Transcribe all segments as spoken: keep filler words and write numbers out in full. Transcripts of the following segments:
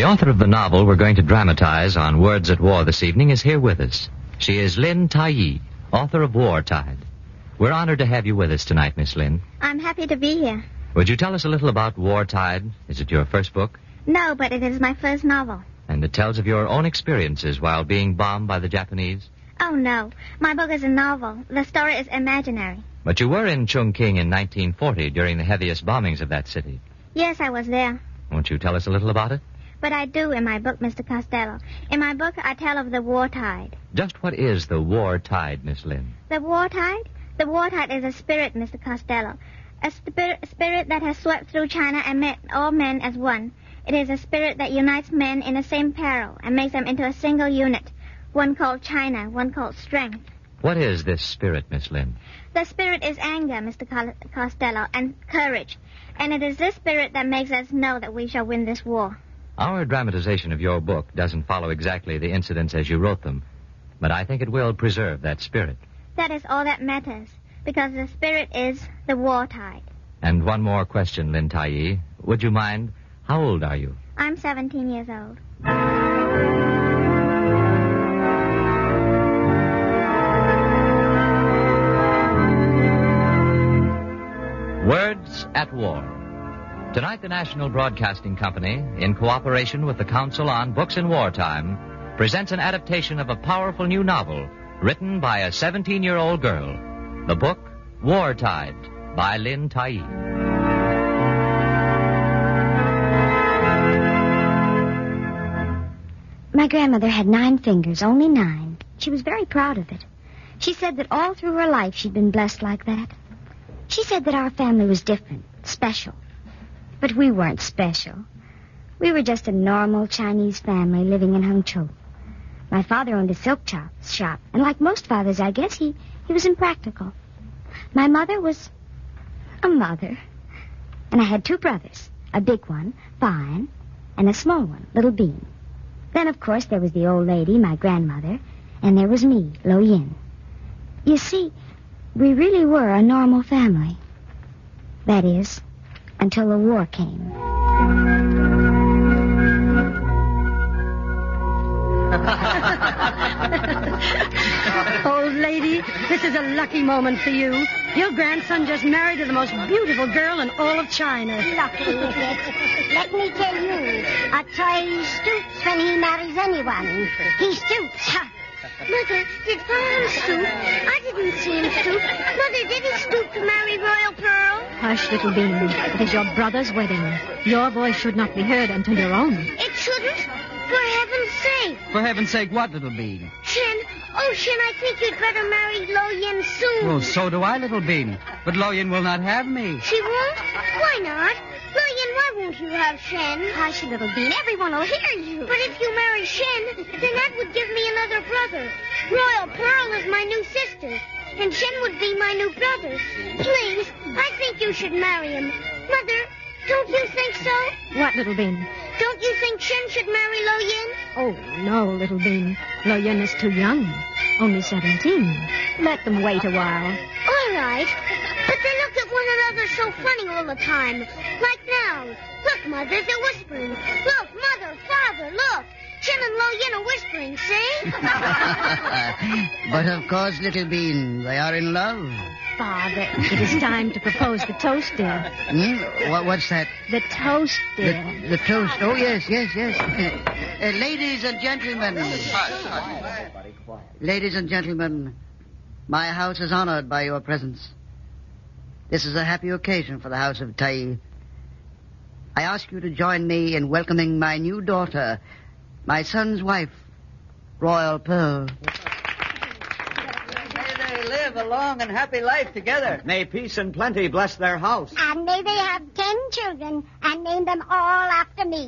The author of the novel we're going to dramatize on Words at War this evening is here with us. She is Lynn Tye, author of War Tide. We're honored to have you with us tonight, Miss Lynn. I'm happy to be here. Would you tell us a little about War Tide? Is it your first book? No, but it is my first novel. And it tells of your own experiences while being bombed by the Japanese? Oh, no. My book is a novel. The story is imaginary. But you were in Chongqing in nineteen forty during the heaviest bombings of that city. Yes, I was there. Won't you tell us a little about it? But I do in my book, Mister Costello. In my book, I tell of the war tide. Just what is the war tide, Miss Lynn? The war tide? The war tide is a spirit, Mister Costello. A spirit, a spirit that has swept through China and met all men as one. It is a spirit that unites men in the same peril and makes them into a single unit. One called China, one called strength. What is this spirit, Miss Lynn? The spirit is anger, Mister Costello, and courage. And it is this spirit that makes us know that we shall win this war. Our dramatization of your book doesn't follow exactly the incidents as you wrote them, but I think it will preserve that spirit. That is all that matters, because the spirit is the war tide. And one more question, Lynn Tye. Would you mind? How old are you? I'm seventeen years old. Words at War. Tonight, the National Broadcasting Company, in cooperation with the Council on Books in Wartime, presents an adaptation of a powerful new novel written by a seventeen-year-old girl. The book, War Tide, by Lynn Tye. My grandmother had nine fingers, only nine. She was very proud of it. She said that all through her life she'd been blessed like that. She said that our family was different, special. But we weren't special. We were just a normal Chinese family living in Hangzhou. My father owned a silk chop, shop, and like most fathers, I guess, he, he was impractical. My mother was a mother. And I had two brothers, a big one, Fine, and a small one, Little Bean. Then, of course, there was the old lady, my grandmother, and there was me, Lo Yin. You see, we really were a normal family. That is, until the war came. Old lady, this is a lucky moment for you. Your grandson just married to the most beautiful girl in all of China. Lucky, is it? Let me tell you, a toy stoops when he marries anyone. He stoops. Mother, did Father stoop? I didn't see him stoop. Mother, did he stoop to marry Royal Pearl? Hush, little Bean. It is your brother's wedding. Your voice should not be heard until your own. It shouldn't? For heaven's sake. For heaven's sake, what, little Bean? Shin, oh, Shin, I think you'd better marry Lo Yin soon. Well, so do I, little Bean. But Lo Yin will not have me. She won't? Why not? Lo Yin, why won't you have Shen? Hush, little Bean. Everyone will hear you. But if you marry Shen, then that would give me another brother. Royal Pearl is my new sister, and Shen would be my new brother. Please, I think you should marry him. Mother, don't you think so? What, little Bean? Don't you think Shen should marry Lo Yin? Oh, no, little Bean. Lo Yin is too young. Only seventeen. Let them wait a while. All right. But they look at one another so funny all the time. Like now. Look, Mother, they're whispering. Look, Mother, Father, look. Shen and Lo Yin are whispering, see? But of course, little Bean, they are in love. Father, it is time to propose the toast, dear. Hmm? What, what's that? The toast, dear. The, the toast. Oh, yes, yes, yes. Uh, uh, ladies and gentlemen. Ladies and gentlemen, my house is honored by your presence. This is a happy occasion for the house of Tye. I ask you to join me in welcoming my new daughter, my son's wife, Royal Pearl. May they live a long and happy life together. May peace and plenty bless their house. And may they have ten children and name them all after me.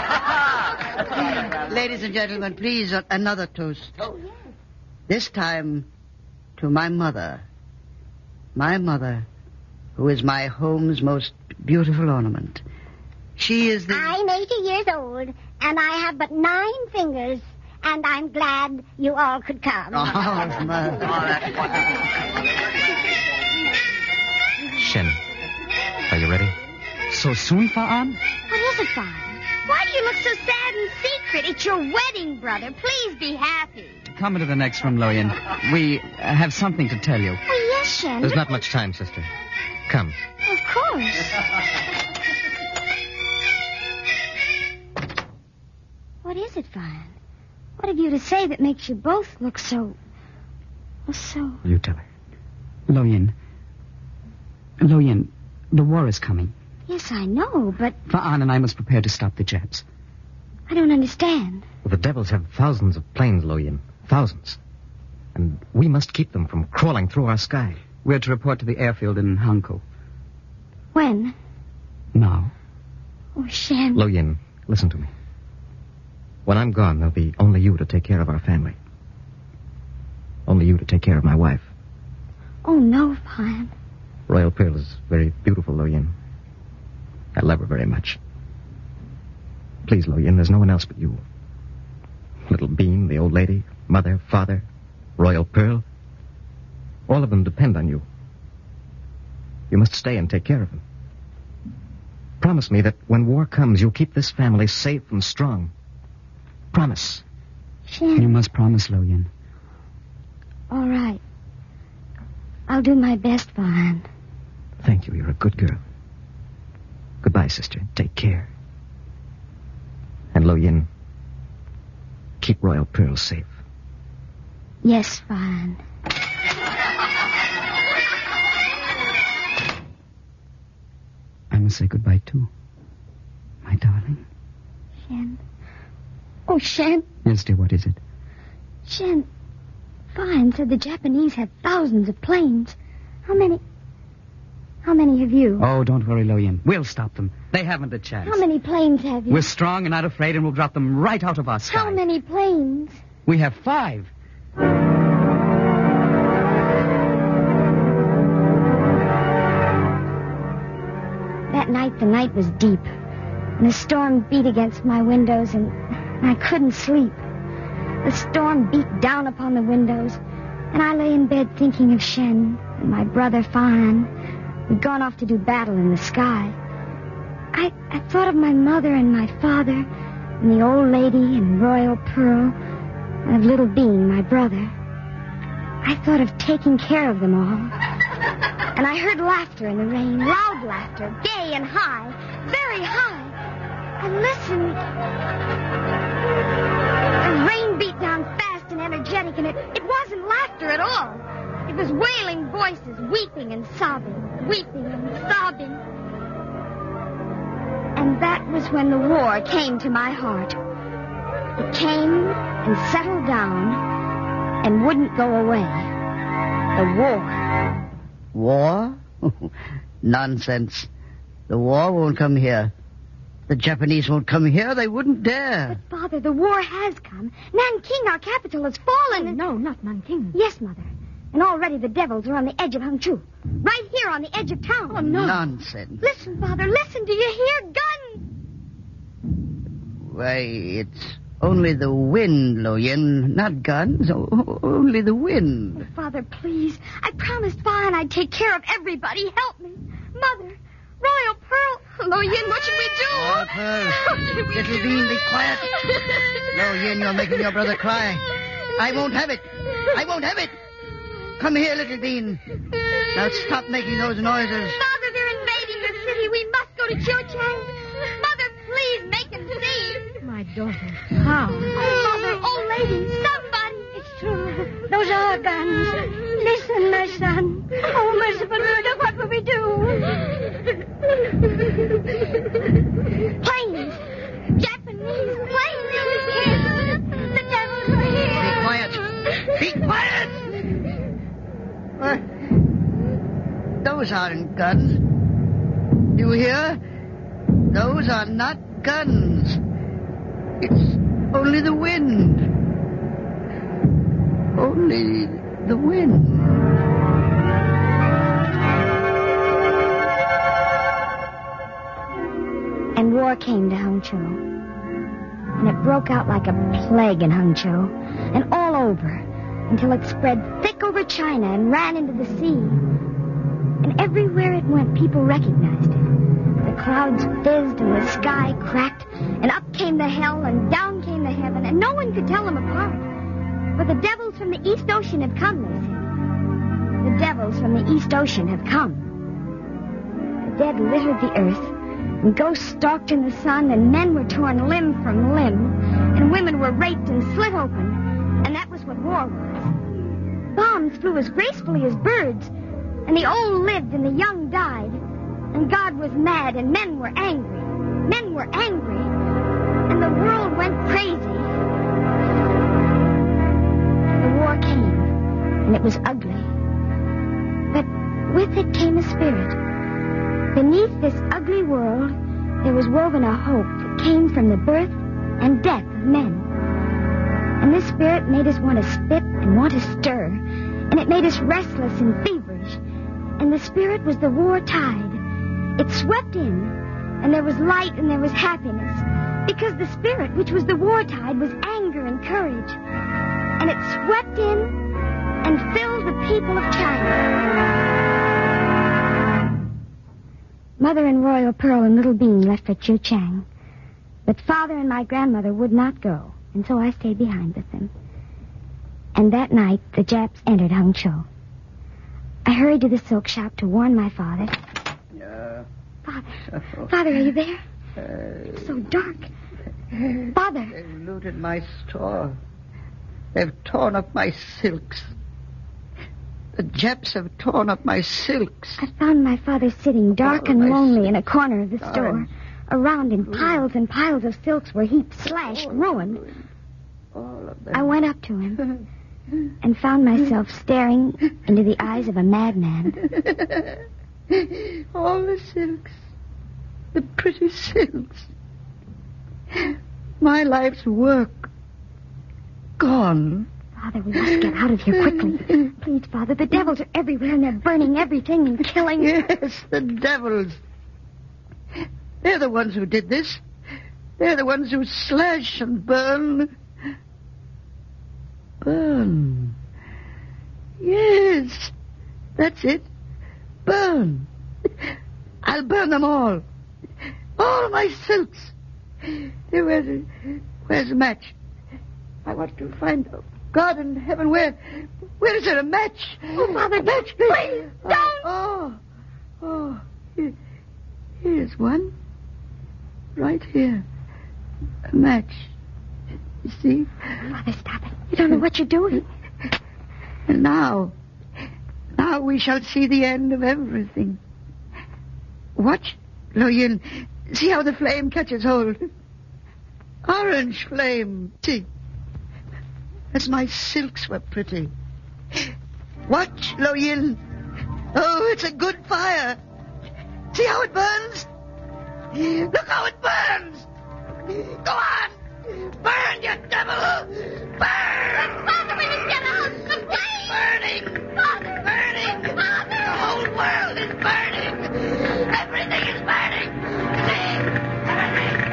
Ladies and gentlemen, please, uh, another toast. This time to my mother. My mother, who is my home's most beautiful ornament. She is the... I'm eighty years old, and I have but nine fingers, and I'm glad you all could come. Oh, mother. Shen, are you ready? So soon, Fa'an? What is it, Father? Why do you look so sad and secret? It's your wedding, brother. Please be happy. Come into the next room, Lo Yin. We uh, have something to tell you. Oh, yes, Shen. There's not much time, sister. Come. Of course. What is it, Vine? What have you to say that makes you both look so... Oh, so... You tell her. Lo Yin. Lo Yin, the war is coming. Yes, I know, but Fa'an and I must prepare to stop the Japs. I don't understand. Well, the devils have thousands of planes, Lo Yin. Thousands. And we must keep them from crawling through our sky. We're to report to the airfield in Hankou. When? Now. Oh, Shen. Lo Yin, listen to me. When I'm gone, there'll be only you to take care of our family. Only you to take care of my wife. Oh, no, Vine. Royal Pearl is very beautiful, Lo Yin. I love her very much. Please, Lo Yin, there's no one else but you. Little Bean, the old lady, mother, father, Royal Pearl. All of them depend on you. You must stay and take care of them. Promise me that when war comes, you'll keep this family safe and strong. Promise. Shen. You must promise, Lo Yin. All right. I'll do my best, Vine. Thank you. You're a good girl. Goodbye, sister. Take care. And Lo Yin, keep Royal Pearl safe. Yes, Vine. I must say goodbye, too. My darling. Shen. Oh, Shen. Yes, dear, what is it? Shen, Vine said the Japanese have thousands of planes. How many... How many have you? Oh, don't worry, Lo Yin. We'll stop them. They haven't a chance. How many planes have you? We're strong and not afraid, and we'll drop them right out of our sky. How many planes? We have five. That night, the night was deep, and the storm beat against my windows, and I couldn't sleep. The storm beat down upon the windows, and I lay in bed thinking of Shen and my brother Fan. We'd gone off to do battle in the sky. I, I thought of my mother and my father, and the old lady and Royal Pearl, and of little Bean, my brother. I thought of taking care of them all. And I heard laughter in the rain, loud laughter, gay and high, very high. I listened. The rain beat down fast and energetic, and it, it wasn't laughter at all. It was wailing voices, weeping and sobbing, weeping and sobbing. And that was when the war came to my heart. It came and settled down and wouldn't go away. The war. War? Nonsense. The war won't come here. The Japanese won't come here. They wouldn't dare. But, Father, the war has come. Nanking, our capital, has fallen. Oh, no, not Nanking. Yes, Mother. And already the devils are on the edge of Hangzhou. Right here on the edge of town. Oh, no. Nonsense. Listen, Father, listen. Do you hear guns? Why, it's only the wind, Lo Yin. Not guns. O- only the wind. Oh, Father, please. I promised Fine I'd take care of everybody. Help me. Mother, Royal Pearl. Lo Yin, what should we do? Oh, Pearl. What should we Little do? Bean, be quiet. Lo Yin, you're making your brother cry. I won't have it. I won't have it. Come here, Little Bean. Now stop making those noises. Father, they're invading the city. We must go to Chiu-Chang. Mother, please make him see. My daughter. How? Oh, Mother, old lady, somebody. It's true. Those are guns. Listen, my son. Oh, merciful Buddha, what will we do? Planes. Japanese planes. The devils are here. Be quiet. Be quiet. What? Those aren't guns. You hear? Those are not guns. It's only the wind. Only the wind. And war came to Hangzhou. And it broke out like a plague in Hangzhou. And all over. Until it spread thick over China and ran into the sea. And everywhere it went, people recognized it. The clouds fizzed and the sky cracked, and up came the hell and down came the heaven, and no one could tell them apart. For the devils from the East Ocean have come, they said. The devils from the East Ocean have come. The dead littered the earth, and ghosts stalked in the sun, and men were torn limb from limb, and women were raped and slit open, and that was what war was. Bombs flew as gracefully as birds, and the old lived and the young died, and God was mad, and men were angry. Men were angry, and the world went crazy. The war came, and it was ugly. But with it came a spirit. Beneath this ugly world, there was woven a hope that came from the birth and death of men. And this spirit made us want to spit and want to stir, and it made us restless and feverish. And the spirit was the war tide. It swept in, and there was light and there was happiness, because the spirit, which was the war tide, was anger and courage. And it swept in and filled the people of China. Mother and Royal Pearl and Little Bean left for Chuchang. But Father and my grandmother would not go, and so I stayed behind with them. And that night, the Japs entered Hangzhou. I hurried to the silk shop to warn my father. Uh, Father, Father, are you there? Uh, It's so dark. Father. They've looted my store. They've torn up my silks. The Japs have torn up my silks. I found my father sitting dark Oh, and my lonely silks. in a corner of the store. Darn. Around him, piles and piles of silks were heaped, slashed, ruined. All of them. I went up to him and found myself staring into the eyes of a madman. All the silks. The pretty silks. My life's work. Gone. Father, we must get out of here quickly. Please, Father, the devils are everywhere and they're burning everything and killing. Yes, the devils. They're the ones who did this. They're the ones who slash and burn. Burn. Yes, that's it. Burn. I'll burn them all. All my silks. Where's, where's the match? I want to find out. God in heaven, where, where is there a match? Oh, Father, a match, please. please, don't. Oh, oh, oh. Here, here's one. Right here. A match. You see? Father, stop it. You don't know what you're doing. And now, now we shall see the end of everything. Watch, Lo Yin. See how the flame catches hold. Orange flame. See. As my silks were pretty. Watch, Lo Yin. Oh, it's a good fire. See how it burns? Look how it burns. Go on. Burn, you devil. Burn. Father, we must get out. The flame. Burning. Father. Burning. Father. The whole world is burning. Everything is burning. See? Everything.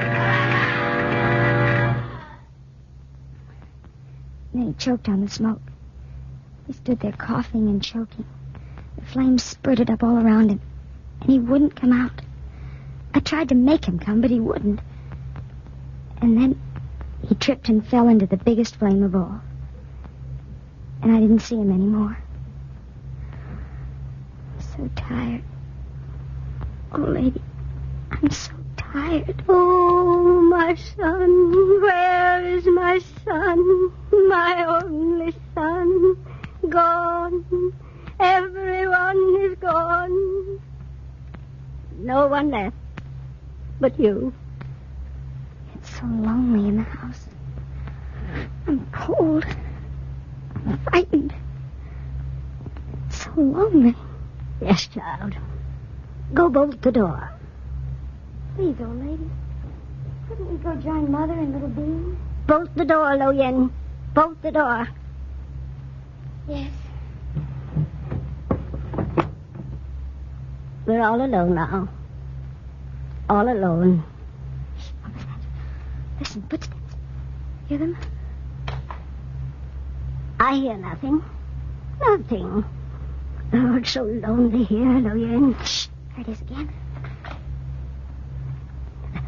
Then he choked on the smoke. He stood there coughing and choking. The flames spurted up all around him, and he wouldn't come out. I tried to make him come, but he wouldn't. And then he tripped and fell into the biggest flame of all. And I didn't see him anymore. I'm so tired. Oh, lady, I'm so tired. Oh, my son, where is my son? My only son. Gone. Everyone is gone. No one left but you. It's so lonely in the house. I'm cold. I'm frightened. It's so lonely. Yes, child. Go bolt the door. Please, old lady. Couldn't we go join Mother and Little Bean? Bolt the door, Lo Yin. Bolt the door. Yes. We're all alone now. All alone. What was that? Listen, footsteps. Hear them? I hear nothing. Nothing. Oh, it's so lonely here, Lo Yin. Shh. There it is again.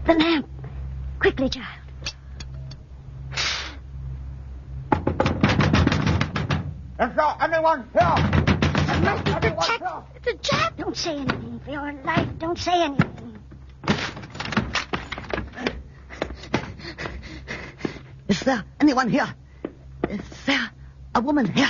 The lamp. Quickly, child. Is there anyone here? It must be the Jack. The Jack. Don't say anything. For your life, don't say anything. Is there anyone here? Is there a woman here?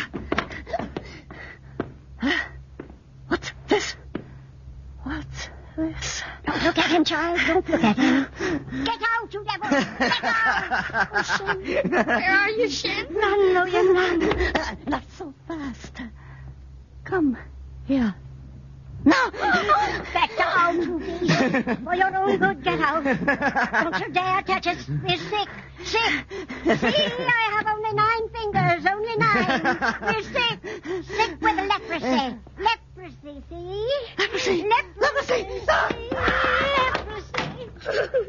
Huh? What's this? What's this? Don't look at him, child. Don't look at him. Get out, you devil. Get out. Oh, Shen. Where are you, Shen? Run, Loyan, run. Not so fast. Come here. No! Back down, you beast. For your own good, get out. Don't you dare touch us. We're sick. Sick. See, I have only nine fingers. Only nine. We're sick. Sick with leprosy. Leprosy, see? Leprosy. Leprosy. Leprosy. Leprosy.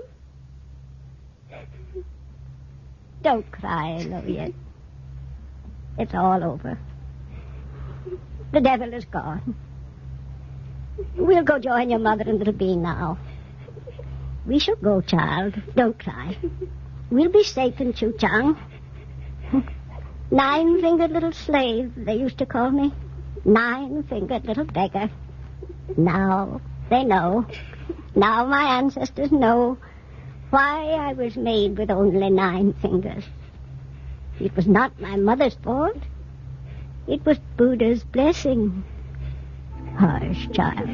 Don't cry, Loyan. It's all over. The devil is gone. We'll go join your mother and little Bean now. We shall go, child. Don't cry. We'll be safe in Chuchang. Nine-fingered little slave, they used to call me. Nine-fingered little beggar. Now they know. Now my ancestors know why I was made with only nine fingers. It was not my mother's fault. It was Buddha's blessing. Hush, child.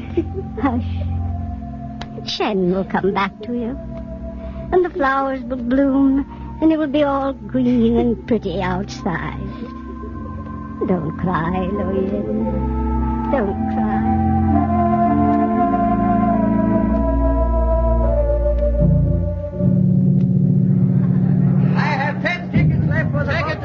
Hush. Shen will come back to you. And the flowers will bloom, and it will be all green and pretty outside. Don't cry, Loyan. Don't cry. I have ten tickets left for the ticket.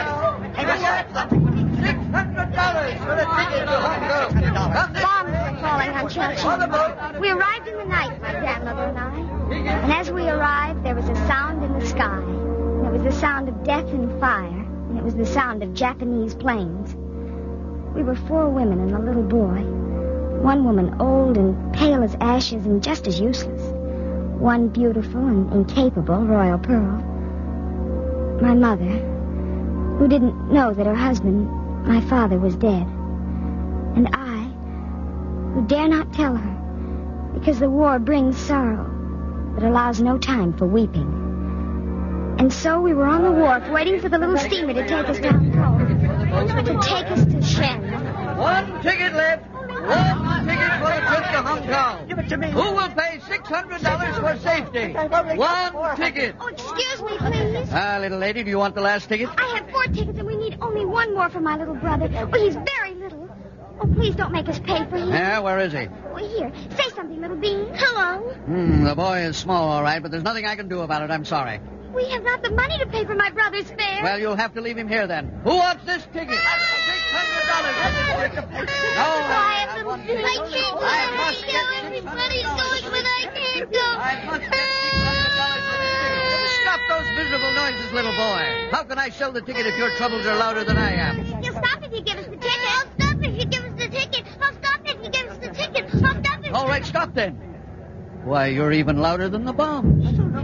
Six hundred dollars for the ticket to Hong Kong. Bombs were falling on Chelsea. We arrived in the night, my grandmother and I. And as we arrived, there was a sound in the sky. And it was the sound of death and fire. And it was the sound of Japanese planes. We were four women and a little boy. One woman old and pale as ashes and just as useless. One beautiful and incapable, Royal Pearl. My mother, who didn't know that her husband, my father, was dead. And I, who dare not tell her, because the war brings sorrow that allows no time for weeping. And so we were on the wharf waiting for the little steamer to take us down home, to take us to Shen. One ticket left. One ticket for a trip to Hong Kong. Give it to me. Who will pay six hundred dollars for safety? One ticket. Oh, excuse me, please. Ah, little lady, do you want the last ticket? I have four tickets, and we need only one more for my little brother. Oh, he's very little. Oh, please don't make us pay for him. Yeah, where is he? Oh, here. Say something, little Bean. Hello. Hmm, the boy is small, all right, but there's nothing I can do about it. I'm sorry. We have not the money to pay for my brother's fare. Well, you'll have to leave him here then. Who wants this ticket? Six hundred dollars. No, I have little Bean. I can't go. I must get Everybody's going, but I can't go. I must get six hundred dollars for this ticket. Stop those miserable noises, little boy. How can I sell the ticket if your troubles are louder than I am? You'll stop if you give us the ticket. I'll stop if you give us the ticket. I'll stop if you give us the ticket. I'll stop if... All right, stop then. Why, you're even louder than the bombs.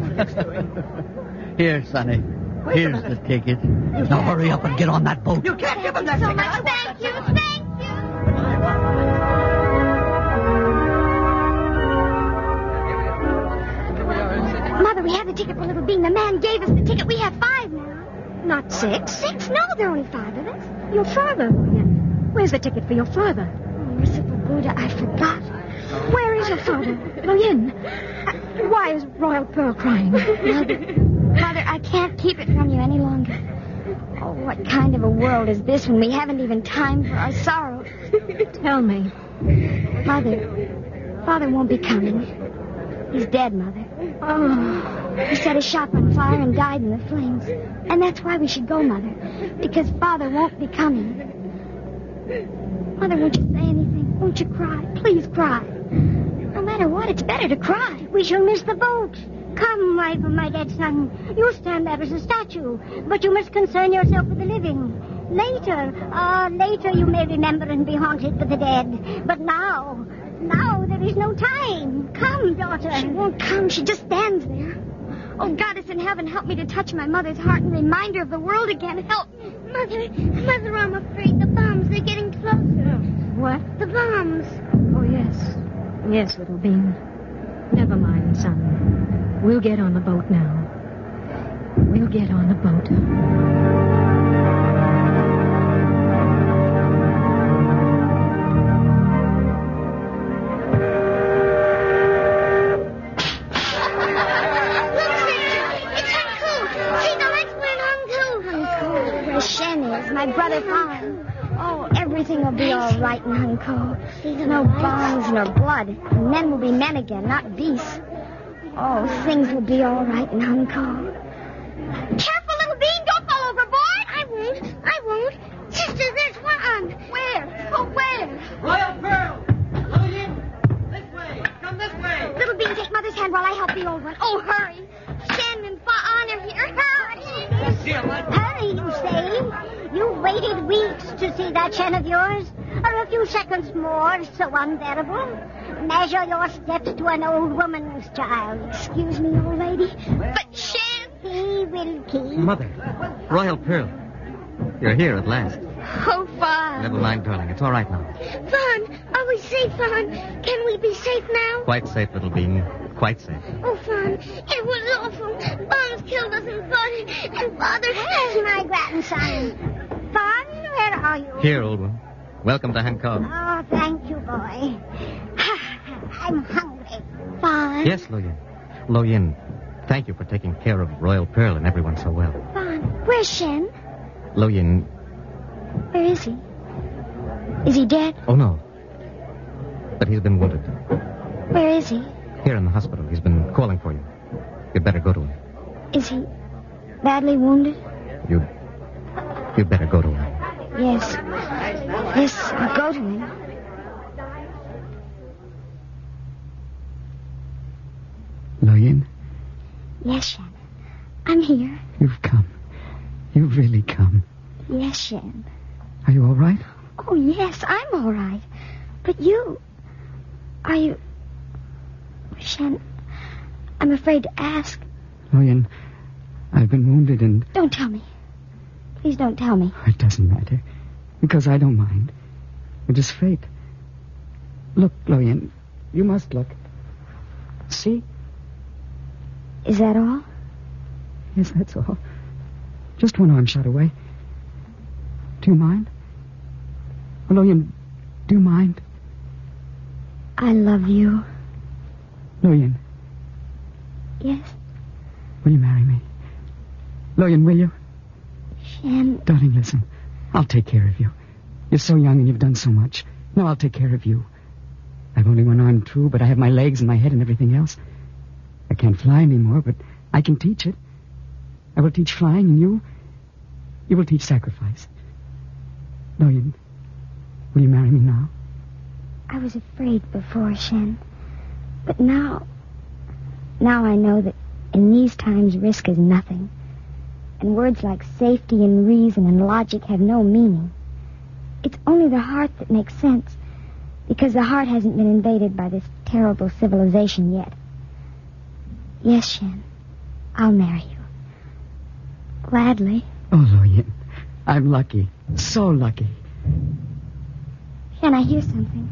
Here, Sonny. Here's the ticket. Now hurry up and get on that boat. You can't give him that so ticket. Much. Thank you. Thank you. Mother, we have the ticket for little Bean. The man gave us the ticket. We have five now. Not six? Six? No, there are only five of us. Your father, Loyan. Where's the ticket for your father? Oh, merciful Buddha, I forgot. Where is your father? Loyan. Why is Royal Pearl crying? Mother, Mother, I can't keep it from you any longer. Oh, what kind of a world is this when we haven't even time for our sorrows? Tell me. Mother, Father won't be coming. He's dead, Mother. Oh. He set his shop on fire and died in the flames. And that's why we should go, Mother. Because Father won't be coming. Mother, won't you say anything? Won't you cry? Please cry. No matter what, it's better to cry. We shall miss the boat. Come, wife of my dead son. You stand there as a statue, but you must concern yourself with the living. Later, ah, uh, later you may remember and be haunted with the dead. But now, Now there is no time. Come, daughter. She won't come. She just stands there. Oh, Goddess in heaven, help me to touch my mother's heart and remind her of the world again. Help me. Mother, Mother, I'm afraid the bombs, they're getting closer. What? The bombs. Oh, yes. Yes, little bean. Never mind, son. We'll get on the boat now. We'll get on the boat. My brother Fawn. Oh, everything will be all right in Hunko. No bombs nor blood. And men will be men again, not beasts. Oh, things will be all right in Hunko. Careful, little bean. Don't fall overboard. I won't. I won't. Sister, there's one. Where? Oh, where? Royal Pearl! Lillian! This way! Come this way! Little bean, take Mother's hand while I help the old one. Oh, hurry. Shen and Fawn are here. Hurry. Hurry, you say? You waited weeks to see that Shen of yours? Are a few seconds more so unbearable? Measure your steps to an old woman's child. Excuse me, old lady. But Shen... He will keep. Mother, Royal Pearl. You're here at last. Oh, Fawn. Never mind, darling. It's all right now. Fawn, are we safe, Fawn? Can we be safe now? Quite safe, little bean. Quite safe. Oh, Fawn, it was awful. Bombs killed us and Father, and Father... Where's my grandson? Fawn, where are you? Here, old one. Welcome to Hancock. Oh, thank you, boy. I'm hungry. Fawn. Yes, Lo Yin. Lo Yin, thank you for taking care of Royal Pearl and everyone so well. Fawn, where's Shen? Lo Yin. Where is he? Is he dead? Oh, no. But he's been wounded. Where is he? Here in the hospital. He's been calling for you. You'd better go to him. Is he badly wounded? You'd... You'd better go to him. Yes. Yes, I'll go to him. Lo Yin, Yes, Shen. I'm here. you've come. You've really come. Yes, Shen. Are you all right? Oh, yes, I'm all right. But you... Are you... Shen, I'm afraid to ask. Lo Yin, I've been wounded and... Don't tell me. Please don't tell me. It doesn't matter, because I don't mind. It is fate. Look, Lo Yin, you must look. See? Is that all? Yes, that's all. Just one arm shot away. Do you mind? Lo Yin, do you mind? I love you. Lo Yin, Yes, will you marry me? Lo Yin, will you? Shen. Darling, listen. I'll take care of you. You're so young and you've done so much. Now I'll take care of you. I've only one arm, too, but I have my legs and my head and everything else. I can't fly anymore, but I can teach it. I will teach flying, and you... You will teach sacrifice. Lo Yin, will you marry me now? I was afraid before, Shen. But now... Now I know that in these times risk is nothing. And words like safety and reason and logic have no meaning. It's only the heart that makes sense, because the heart hasn't been invaded by this terrible civilization yet. Yes, Shen, I'll marry you. Gladly. Oh, Lo Yin, I'm lucky. So lucky. Shen, I hear something.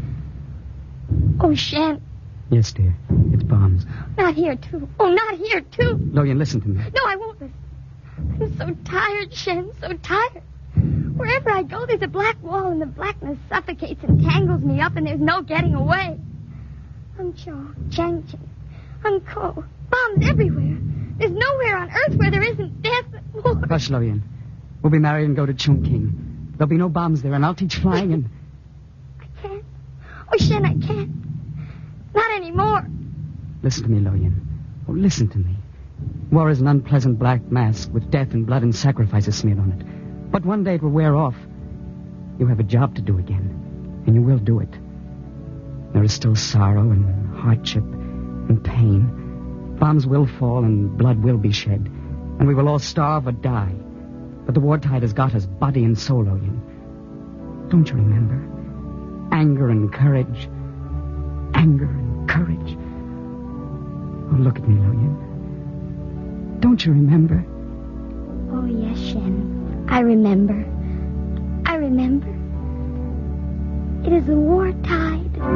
Oh, Shen, Yes, dear. It's bombs. not here, too. Oh, not here, too. Lo Yin, listen to me. No, I won't listen. I'm so tired, Shen, so tired. Wherever I go, there's a black wall, and the blackness suffocates and tangles me up, and there's no getting away. Huncho, Changcheng, Hunko, bombs everywhere. There's nowhere on earth where there isn't death and war. Hush, Lo Yin. We'll be married and go to Chungking. There'll be no bombs there, and I'll teach flying and... I can't. Oh, Shen, I can't. Not anymore. Listen to me, Lo Yin. Oh, listen to me. War is an unpleasant black mask with death and blood and sacrifices smeared on it. But one day it will wear off. You have a job to do again, and you will do it. There is still sorrow and hardship and pain. Bombs will fall and blood will be shed, and we will all starve or die. But the war tide has got us, body and soul, Lo Yin. Don't you remember? Anger and courage, anger and courage. Oh, look at me, Lo Yin. Don't you remember? Oh, yes, Shen. I remember. I remember. It is the war tide.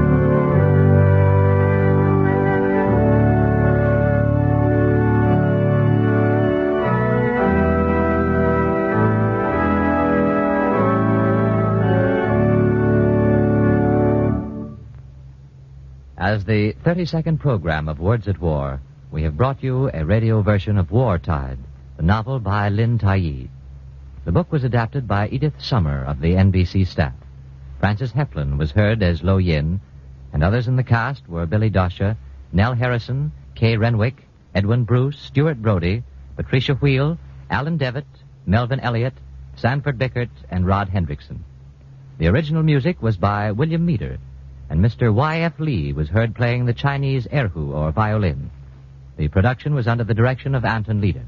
As the thirty-second program of Words at War, we have brought you a radio version of War Tide, the novel by Lin Tai. The book was adapted by Edith Summer of the N B C staff. Frances Heflin was heard as Lo Yin, and others in the cast were Billy Dosha, Nell Harrison, Kay Renwick, Edwin Bruce, Stuart Brody, Patricia Wheel, Alan Devitt, Melvin Elliott, Sanford Bickert, and Rod Hendrickson. The original music was by William Meader, and Mister Y F Lee was heard playing the Chinese erhu, or violin. The production was under the direction of Anton Leader.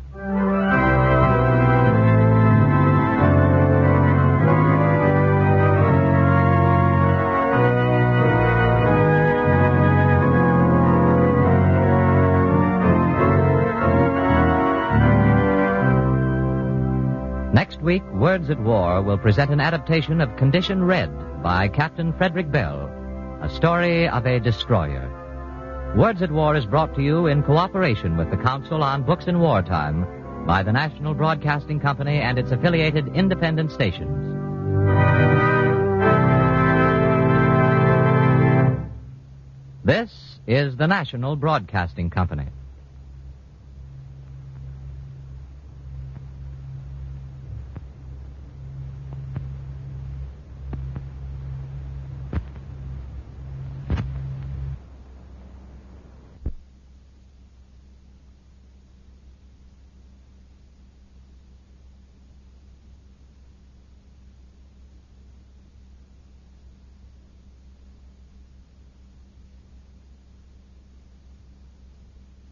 Next week, Words at War will present an adaptation of Condition Red by Captain Frederick Bell, a story of a destroyer. Words at War is brought to you in cooperation with the Council on Books in Wartime by the National Broadcasting Company and its affiliated independent stations. This is the National Broadcasting Company.